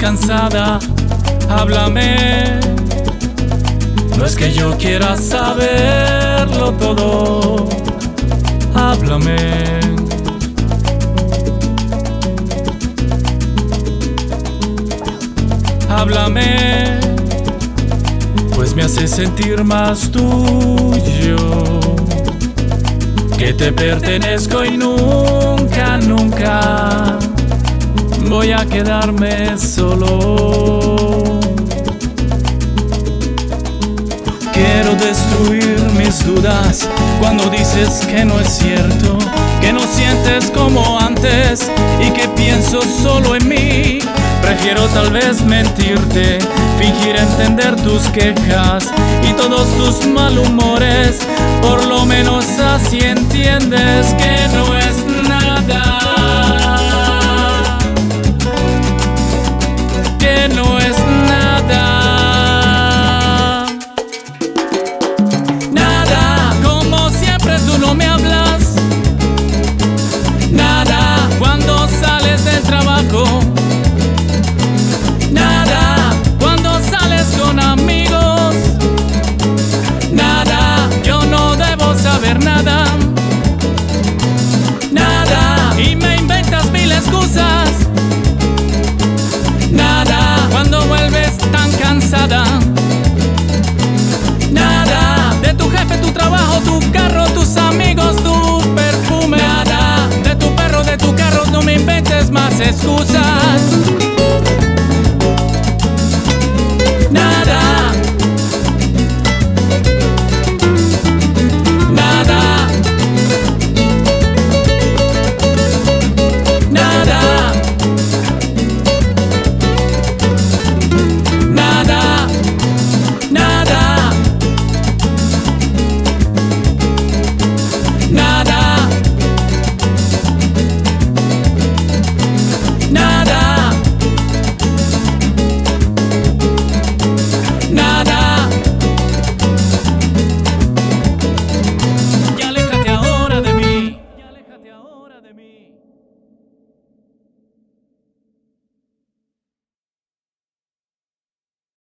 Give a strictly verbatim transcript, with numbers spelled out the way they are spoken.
cansada, háblame. No es que yo quiera saberlo todo, háblame. Háblame, pues me hace sentir más tuyo, que te pertenezco y nunca, nunca voy a quedarme solo. Quiero destruir mis dudas cuando dices que no es cierto, que no sientes como antes y que pienso solo en mí. Prefiero tal vez mentirte, fingir entender tus quejas y todos tus malhumores. Por lo menos así entiendes que no es nada, que no es nada. Nada, como siempre tú no me hablas. Nada, cuando sales del trabajo. Nada, cuando sales con amigos. Nada, yo no debo saber nada. Nada, y me inventas mil excusas. Nada, cuando vuelves tan cansada. Nada, de tu jefe, tu trabajo, tu carro, tus amigos, tu perfume. Nada, de tu perro, de tu carro, no me inventes más excusas.